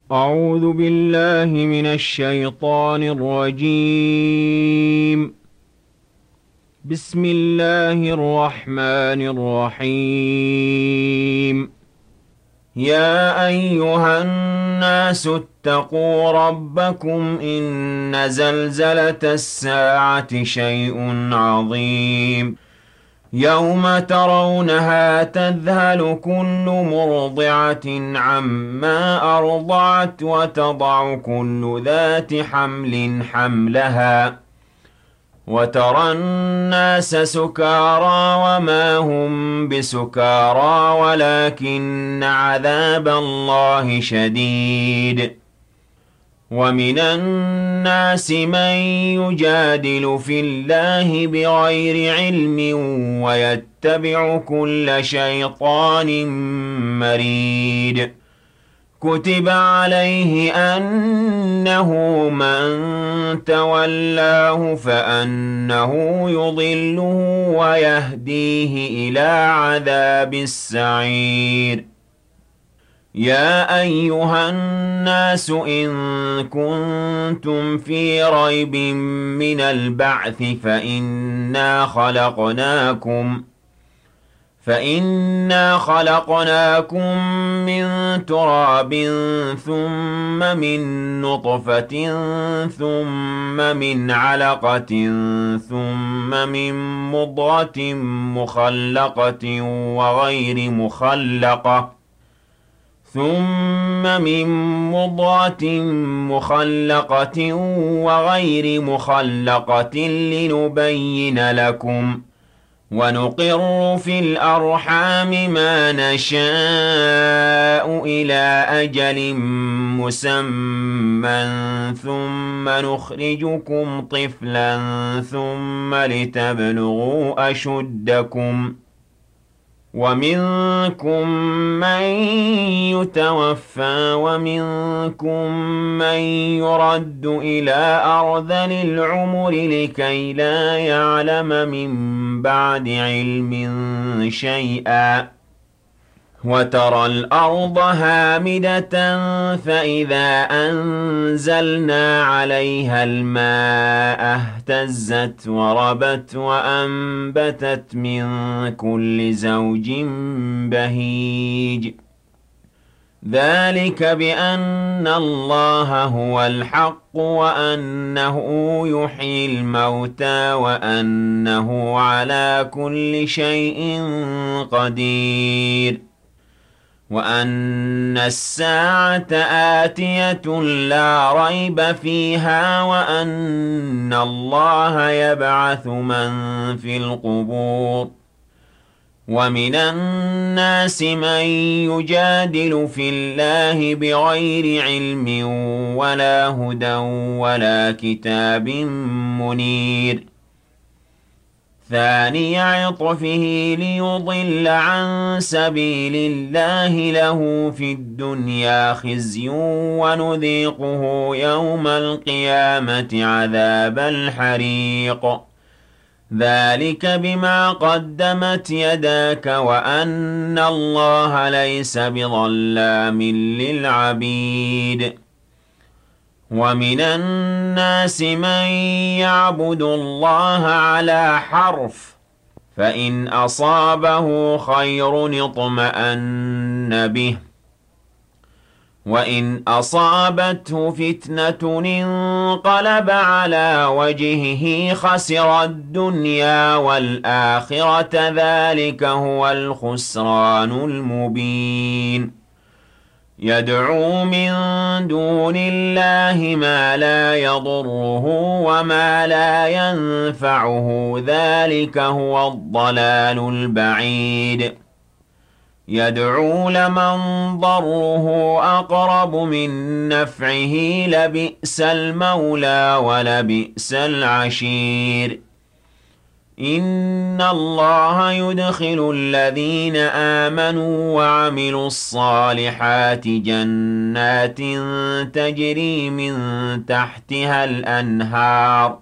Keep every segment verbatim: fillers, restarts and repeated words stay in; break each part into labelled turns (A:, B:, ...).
A: أعوذ بالله من الشيطان الرجيم. بسم الله الرحمن الرحيم. يا أيها الناس اتقوا ربكم إن زلزلة الساعة شيء عظيم. يوم ترونها تذهل كل مرضعة عما أرضعت وتضع كل ذات حمل حملها وترى الناس سكارى وما هم بسكارى ولكن عذاب الله شديد. ومن الناس من يجادل في الله بغير علم ويتبع كل شيطان مريد. كتب عليه أنه من تولاه فأنه يضله ويهديه إلى عذاب السعير. يا أيها الناس إن كنتم في ريب من البعث فإنا خلقناكم فإنا خلقناكم من تراب ثم من نطفة ثم من علقة ثم من مضغة مخلقة وغير مخلقة ثم من مضغة مخلقة وغير مخلقة لنبين لكم ونقر في الأرحام ما نشاء إلى أجل مسمى ثم نخرجكم طفلا ثم لتبلغوا أشدكم ومنكم من يتوفى ومنكم من يرد إلى أرذل العمر لكي لا يعلم من بعد علم شيئا. وترى الأرض هامدة فإذا أنزلنا عليها الماء اهتزت وربت وأنبتت من كل زوج بهيج. ذلك بأن الله هو الحق وأنه يحيي الموتى وأنه على كل شيء قدير وأن الساعة آتية لا ريب فيها وأن الله يبعث من في القبور. ومن الناس من يجادل في الله بغير علم ولا هدى ولا كتاب منير. ثاني عطفه ليضل عن سبيل الله له في الدنيا خزي ونذيقه يوم القيامة عذاب الحريق. ذلك بما قدمت يداك وأن الله ليس بظلام للعبيد. ومن الناس من يعبد الله على حرف فإن أصابه خير اطمأن به وإن أصابته فتنة انقلب على وجهه خسر الدنيا والآخرة ذلك هو الخسران المبين. يدعو من دون الله ما لا يضره وما لا ينفعه ذلك هو الضلال البعيد. يدعو لمن ضره أقرب من نفعه لبئس المولى ولبئس العشير. إن الله يدخل الذين آمنوا وعملوا الصالحات جنات تجري من تحتها الأنهار.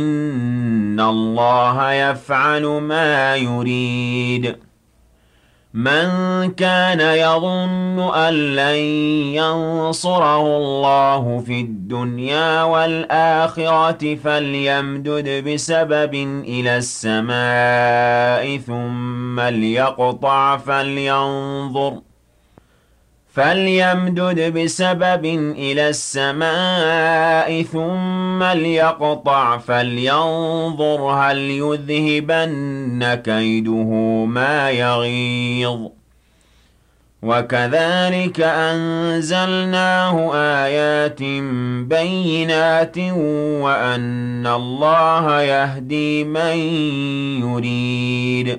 A: إن الله يفعل ما يريد. مَن كَانَ يَظُنُّ أَن لَّن يَنصُرَهُ اللَّهُ فِي الدُّنْيَا وَالْآخِرَةِ فَلْيَمْدُدْ بِسَبَبٍ إِلَى السَّمَاءِ ثُمَّ لْيَقْطَعْ فَلْيَنظُرْ فَلْيَمْدُدْ بِسَبَبٍ إِلَى السَّمَاءِ ثُمَّ لْيَقْطَعْ فَلْيَنظُرْ هَلْ يُذْهِبَنَّ كَيْدُهُ مَا يَغِيظُ وَكَذَلِكَ أَنزَلْنَاهُ آيَاتٍ بَيِّنَاتٍ وَأَنَّ اللَّهَ يَهْدِي مَن يُرِيدُ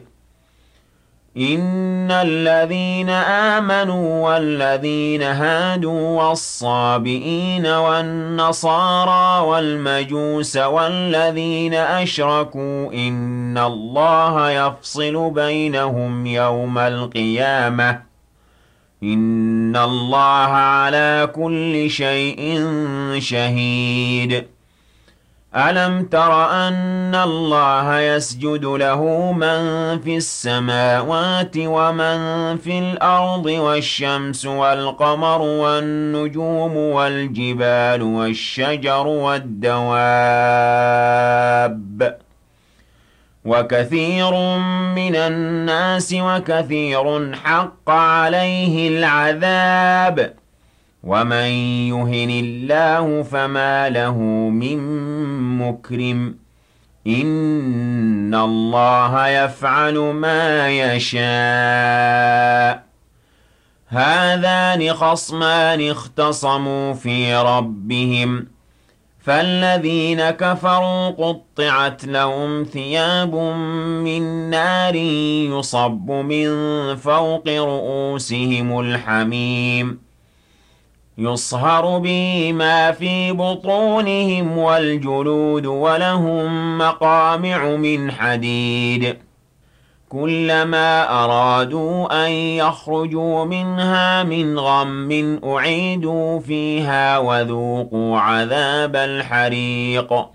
A: إِنَّ الَّذِينَ آمَنُوا وَالَّذِينَ هَادُوا وَالصَّابِئِينَ وَالنَّصَارَىٰ وَالْمَجُوسَ وَالَّذِينَ أَشْرَكُوا إِنَّ اللَّهَ يَفْصِلُ بَيْنَهُمْ يَوْمَ الْقِيَامَةِ إِنَّ اللَّهَ عَلَىٰ كُلِّ شَيْءٍ شَهِيدٌ أَلَمْ تَرَ أَنَّ اللَّهَ يَسْجُدُ لَهُ مَن فِي السَّمَاوَاتِ وَمَن فِي الْأَرْضِ وَالشَّمْسُ وَالْقَمَرُ وَالنُّجُومُ وَالْجِبَالُ وَالشَّجَرُ وَالدَّوَابُّ وَكَثِيرٌ مِّنَ النَّاسِ وَكَثِيرٌ حَقَّ عَلَيْهِ الْعَذَابُ وَمَن يُهِنِ اللَّهُ فَمَا لَهُ مِن مُّكْرِمٍ إِنَّ اللَّهَ يَفْعَلُ مَا يَشَاءُ هَٰذَانِ خَصْمَانِ اخْتَصَمُوا فِي رَبِّهِمْ فَالَّذِينَ كَفَرُوا قُطِّعَتْ لَهُمْ ثِيَابٌ مِّن نَّارٍ يُصَبُّ مِن فَوْقِ رُءُوسِهِمُ الْحَمِيمُ يُصْهَرُ بِهِ مَا فِي بُطُونِهِمْ وَالْجُلُودُ وَلَهُم مَّقَامِعُ مِنْ حَدِيدٍ كُلَّمَا أَرَادُوا أَن يَخْرُجُوا مِنْهَا مِنْ غَمٍّ أُعِيدُوا فِيهَا وَذُوقُوا عَذَابَ الْحَرِيقِ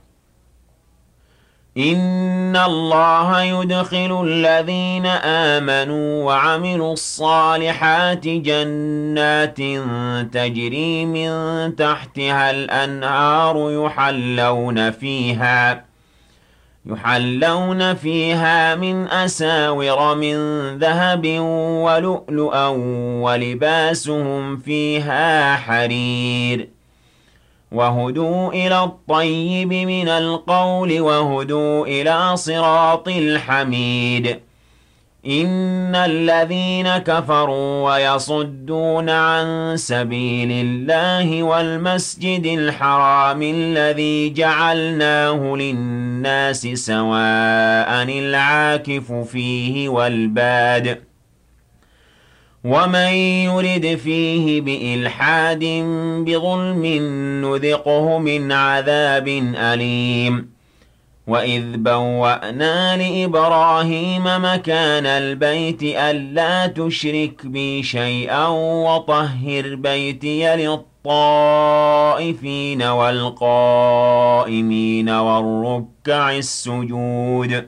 A: إِنَّ اللَّهَ يُدْخِلُ الَّذِينَ آمَنُوا وَعَمِلُوا الصَّالِحَاتِ جَنَّاتٍ تَجْرِي مِن تَحْتِهَا الْأَنْهَارُ يُحَلَّوْنَ فِيهَا يُحَلَّوْنَ فِيهَا مِنْ أَسَاوِرَ مِن ذَهَبٍ وَلُؤْلُؤًا وَلِبَاسُهُمْ فِيهَا حَرِيرٌ وَهُدُوا إِلَى الطَّيِّبِ مِنَ الْقَوْلِ وَهُدُوا إِلَىٰ صِرَاطِ الْحَمِيدِ إِنَّ الَّذِينَ كَفَرُوا وَيَصُدُّونَ عَن سَبِيلِ اللَّهِ وَالْمَسْجِدِ الْحَرَامِ الَّذِي جَعَلْنَاهُ لِلنَّاسِ سَوَاءً الْعَاكِفُ فِيهِ وَالْبَادِ وَمَن يُرِدْ فِيهِ بِإِلْحَادٍ بِظُلْمٍ نُّذِقْهُ مِنْ عَذَابٍ أَلِيمٍ وَإِذْ بَوَّأْنَا لِإِبْرَاهِيمَ مَكَانَ الْبَيْتِ أَلَّا تُشْرِكْ بِي شَيْئًا وَطَهِّرْ بَيْتِيَ لِلطَّائِفِينَ وَالْقَائِمِينَ وَالرُّكَّعِ السُّجُودِ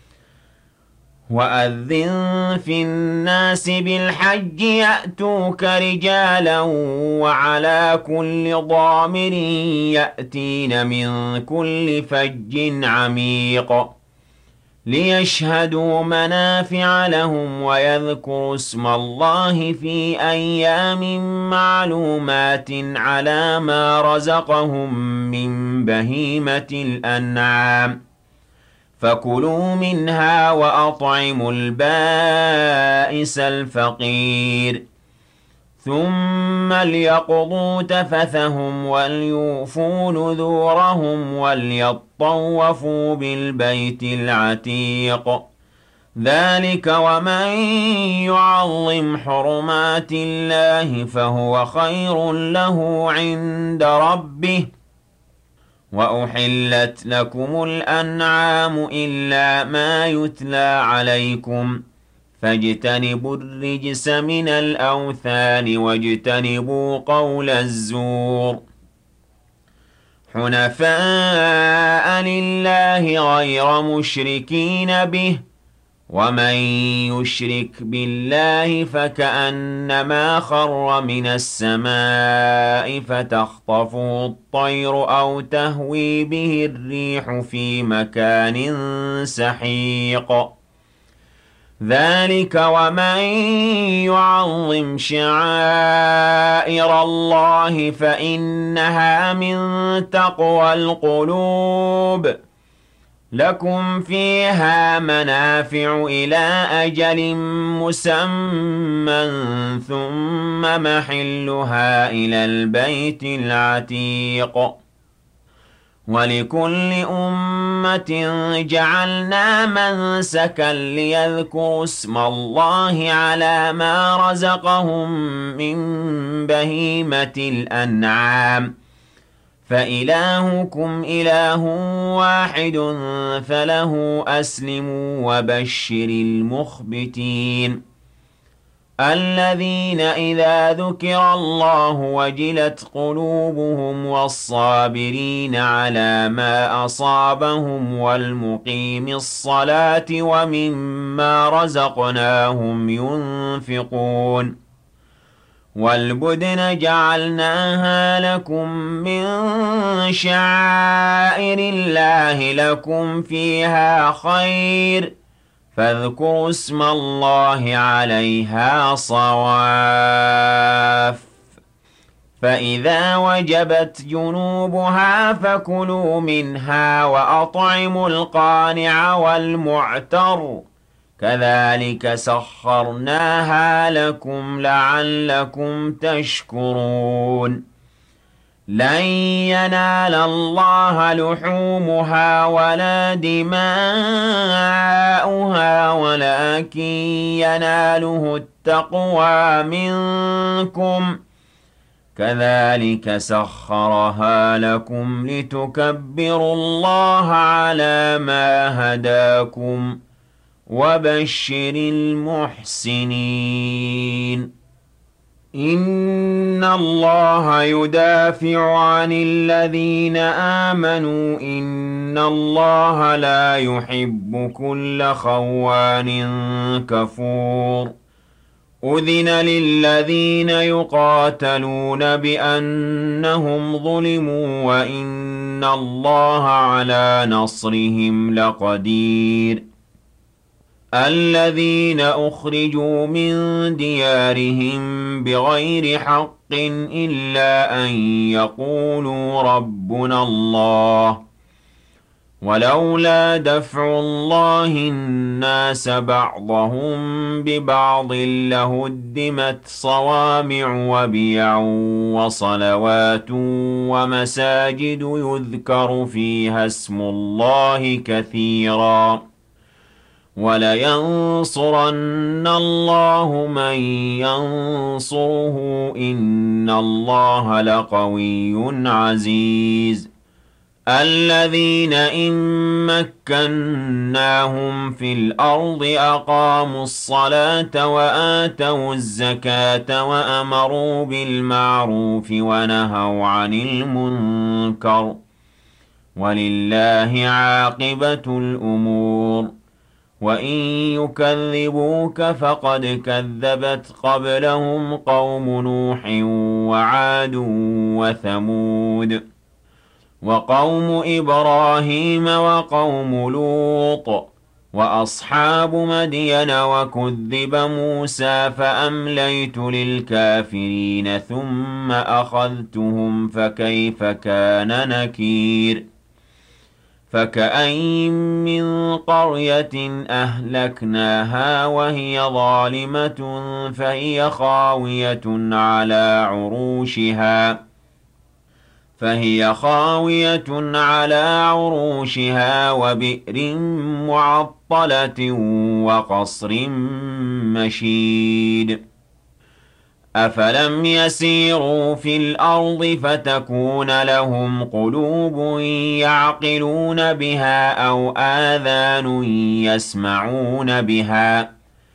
A: وَأَذِّن فِي النَّاسِ بِالْحَجِّ يَأْتُوكَ رِجَالًا وَعَلَىٰ كُلِّ ضَامِرٍ يَأْتِينَ مِن كُلِّ فَجٍّ عَمِيقٍ لِيَشْهَدُوا مَنَافِعَ لَهُمْ وَيَذْكُرُوا اسْمَ اللَّهِ فِي أَيَّامٍ مَّعْلُومَاتٍ عَلَىٰ مَا رَزَقَهُم مِّن بَهِيمَةِ الْأَنْعَامِ فَكُلُوا مِنْهَا وَأَطْعِمُوا الْبَائِسَ الْفَقِيرَ ثُمَّ لْيَقْضُوا تَفَثَهُمْ وَلْيُوفُوا نُذُورَهُمْ وَلْيَطَّوَّفُوا بِالْبَيْتِ الْعَتِيقِ ذَلِكَ وَمَن يُعَظِّمْ حُرُمَاتِ اللَّهِ فَهُوَ خَيْرٌ لَّهُ عِندَ رَبِّهِ وَأُحِلَّتْ لَكُمُ الْأَنْعَامُ إِلَّا مَا يُتْلَىٰ عَلَيْكُمْ فَاجْتَنِبُوا الرِّجْسَ مِنَ الْأَوْثَانِ وَاجْتَنِبُوا قَوْلَ الزُّورِ حُنَفَاءَ لِلَّهِ غَيْرَ مُشْرِكِينَ بِهِ ومن يشرك بالله فكأنما خر من السماء فتخطفه الطير أو تهوي به الريح في مكان سحيق ذلك ومن يعظم شعائر الله فإنها من تقوى القلوب لكم فيها منافع إلى أجل مسمى ثم محلها إلى البيت العتيق ولكل أمة جعلنا منسكا ليذكروا اسم الله على ما رزقهم من بهيمة الأنعام فإلهكم إله واحد فله أسلموا وبشر المخبتين الذين إذا ذكر الله وجلت قلوبهم والصابرين على ما أصابهم والمقيم الصلاة ومما رزقناهم ينفقون والبدن جعلناها لكم من شعائر الله لكم فيها خير فاذكروا اسم الله عليها صواف فإذا وجبت جنوبها فكلوا منها وأطعموا القانع والمعتر كذلك سخرناها لكم لعلكم تشكرون لن ينال الله لحومها ولا دماؤها ولكن يناله التقوى منكم كذلك سخرها لكم لتكبروا الله على ما هداكم وبشر المحسنين إن الله يدافع عن الذين آمنوا إن الله لا يحب كل خوان كفور أذن للذين يقاتلون بأنهم ظلموا وإن الله على نصرهم لقدير الذين أخرجوا من ديارهم بغير حق إلا أن يقولوا ربنا الله ولولا دفع الله الناس بعضهم ببعض لهدمت صوامع وبيع وصلوات ومساجد يذكر فيها اسم الله كثيراً ولينصرن الله من ينصره إن الله لقوي عزيز الذين إن مكناهم في الأرض أقاموا الصلاة وآتوا الزكاة وأمروا بالمعروف ونهوا عن المنكر ولله عاقبة الأمور وإن يكذبوك فقد كذبت قبلهم قوم نوح وعاد وثمود وقوم إبراهيم وقوم لوط وأصحاب مدين وكذب موسى فأمليت للكافرين ثم أخذتهم فكيف كان نكير فكأين من قرية أهلكناها وهي ظالمة فهي خاوية على عروشها فهي خاوية على عروشها وبئر معطلة وقصر مشيد أفلم يسيروا في الأرض فتكون لهم قلوب يعقلون بها أو آذان يسمعون بها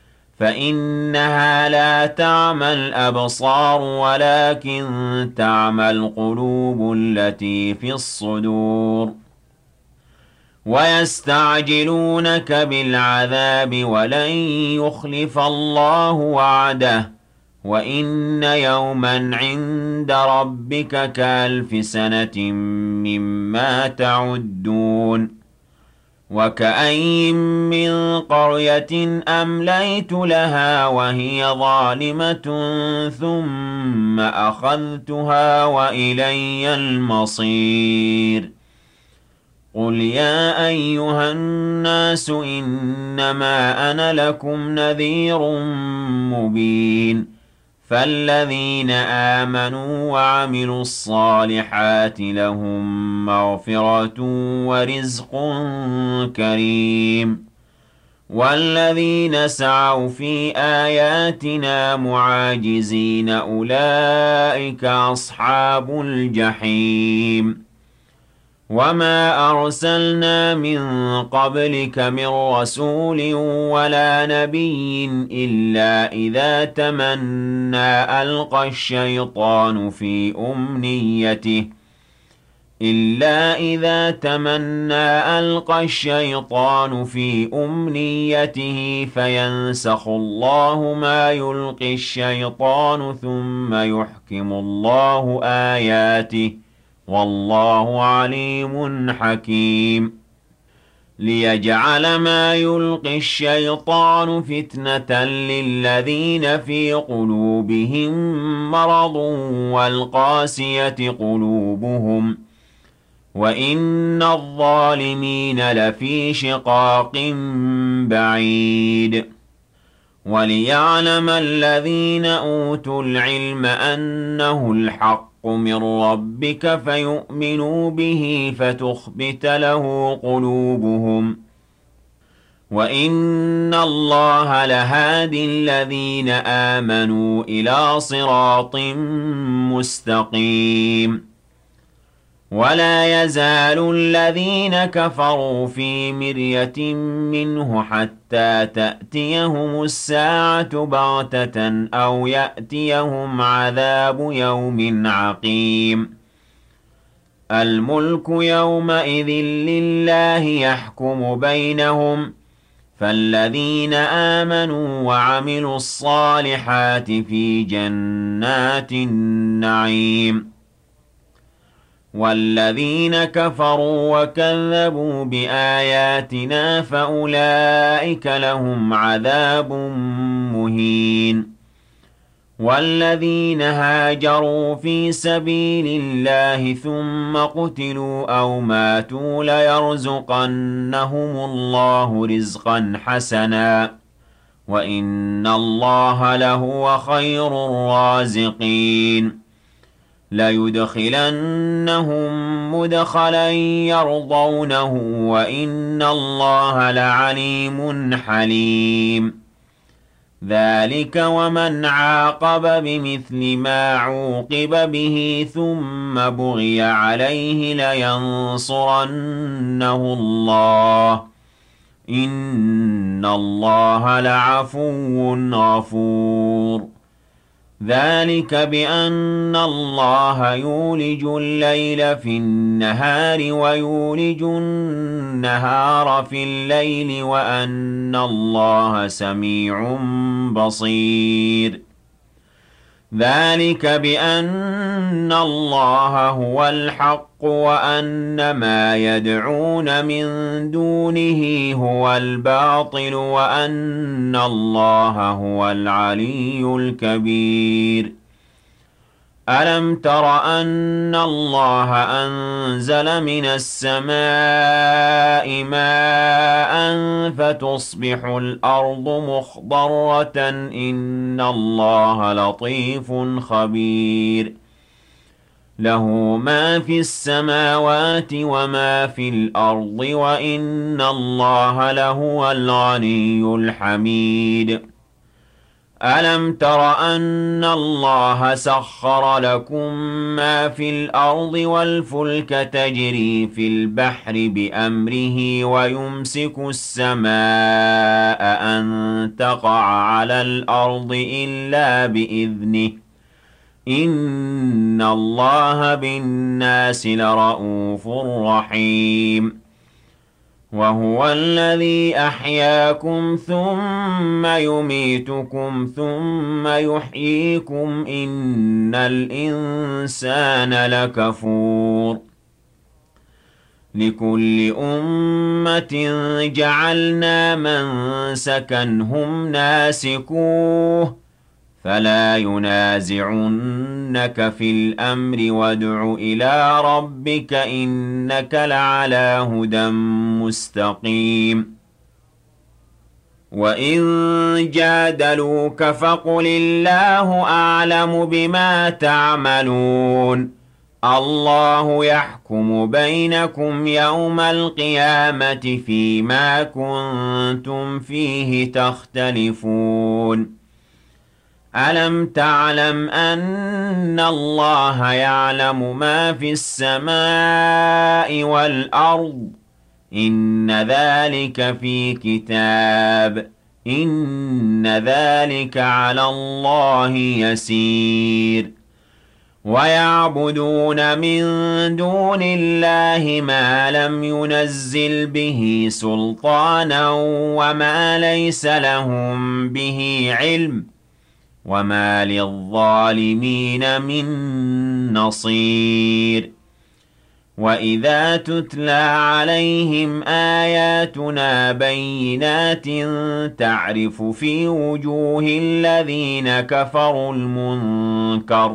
A: فإنها لا تعمى الأبصار ولكن تعمى القلوب التي في الصدور ويستعجلونك بالعذاب ولن يخلف الله وعده وإن يوما عند ربك كألف سنة مما تعدون وكأين من قرية أمليت لها وهي ظالمة ثم أخذتها وإلي المصير قل يا أيها الناس إنما أنا لكم نذير مبين فالذين آمنوا وعملوا الصالحات لهم مغفرة ورزق كريم والذين سعوا في آياتنا معاجزين أولئك أصحاب الجحيم وما أرسلنا من قبلك من رسول ولا نبي إلا إذا تمنى ألقى الشيطان في أمنيته إلا إذا تمنى ألقى الشيطان في أمنيته فينسخ الله ما يلقي الشيطان ثم يحكم الله آياته والله عليم حكيم ليجعل ما يلقي الشيطان فتنة للذين في قلوبهم مرض والقاسية قلوبهم وإن الظالمين لفي شقاق بعيد وليعلم الذين أوتوا العلم أنه الحق من ربك فيؤمنوا به فتخبت له قلوبهم وإن الله لهادي الذين آمنوا إلى صراط مستقيم ولا يزال الذين كفروا في مرية منه حتى تأتيهم الساعة بغتة أو يأتيهم عذاب يوم عقيم الملك يومئذ لله يحكم بينهم فالذين آمنوا وعملوا الصالحات في جنات النعيم والذين كفروا وكذبوا بآياتنا فأولئك لهم عذاب مهين والذين هاجروا في سبيل الله ثم قتلوا أو ماتوا ليرزقنهم الله رزقا حسنا وإن الله لهو خير الرازقين ليدخلنهم مدخلا يرضونه وإن الله لعليم حليم ذلك ومن عاقب بمثل ما عوقب به ثم بغي عليه لينصرنه الله إن الله لعفو غفور ذلك بأن الله يولج الليل في النهار ويولج النهار في الليل وأن الله سميع بصير ذلك بأن الله هو الحق وأن ما يدعون من دونه هو الباطل وأن الله هو العلي الكبير ألم تر أن الله أنزل من السماء ماء فتصبح الأرض مخضرة إن الله لطيف خبير له ما في السماوات وما في الأرض وإن الله لهو الغني الحميد ألم تر أن الله سخر لكم ما في الأرض والفلك تجري في البحر بأمره ويمسك السماء أن تقع على الأرض إلا بإذنه إن الله بالناس لرءوف رحيم وهو الذي أحياكم ثم يميتكم ثم يحييكم إن الإنسان لكفور لكل أمة جعلنا منسكا هم ناسكوه فلا ينازعنك في الأمر وادع إلى ربك إنك لعلى هدى مستقيم وإن جادلوك فقل الله أعلم بما تعملون الله يحكم بينكم يوم القيامة فيما كنتم فيه تختلفون ألم تعلم أن الله يعلم ما في السماء والأرض إن ذلك في كتاب إن ذلك على الله يسير ويعبدون من دون الله ما لم ينزل به سلطانا وما ليس لهم به علم وما للظالمين من نصير وإذا تتلى عليهم آياتنا بينات تعرف في وجوه الذين كفروا المنكر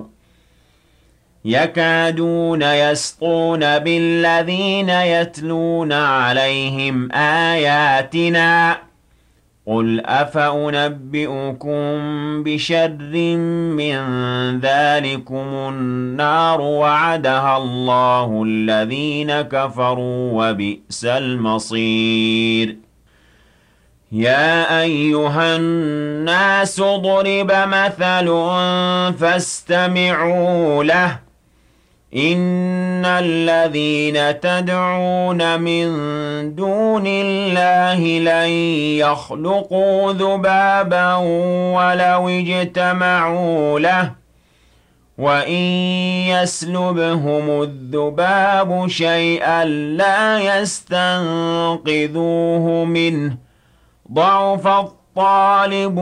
A: يكادون يسطون بالذين يتلون عليهم آياتنا قل أفأنبئكم بشر من ذلكم النار وعدها الله الذين كفروا وبئس المصير يا أيها الناس ضرب مثل فاستمعوا له إن الذين تدعون من دون الله لن يخلقوا ذبابا ولو اجتمعوا له وإن يسلبهم الذباب شيئا لا يستنقذوه منه ضعف الطالب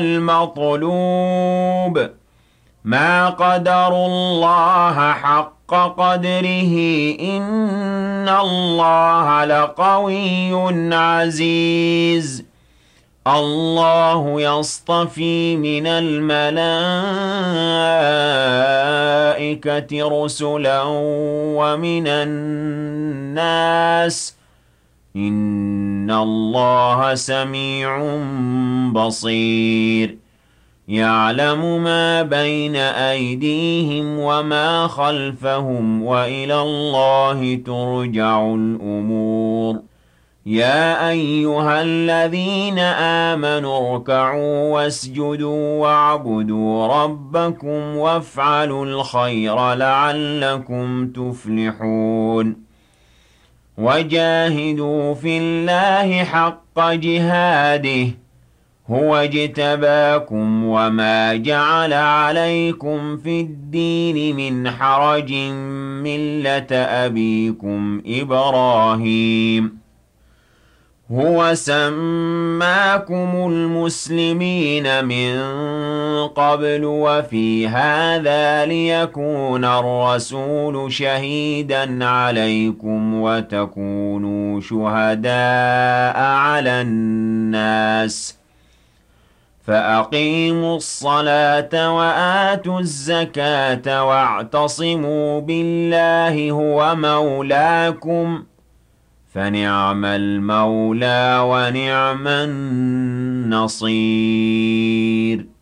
A: والمطلوب ما قدروا الله حق قدره إن الله لقوي عزيز الله يصطفي من الملائكة رسلا ومن الناس إن الله سميع بصير يعلم ما بين أيديهم وما خلفهم وإلى الله ترجع الأمور يا أيها الذين آمنوا اركعوا واسجدوا واعبدوا ربكم وافعلوا الخير لعلكم تفلحون وجاهدوا في الله حق جهاده هو اجتباكم وما جعل عليكم في الدين من حرج ملة أبيكم إبراهيم هو سماكم المسلمين من قبل وفي هذا ليكون الرسول شهيدا عليكم وتكونوا شهداء على الناس فأقيموا الصلاة وآتوا الزكاة واعتصموا بالله هو مولاكم فنعم المولى ونعم النصير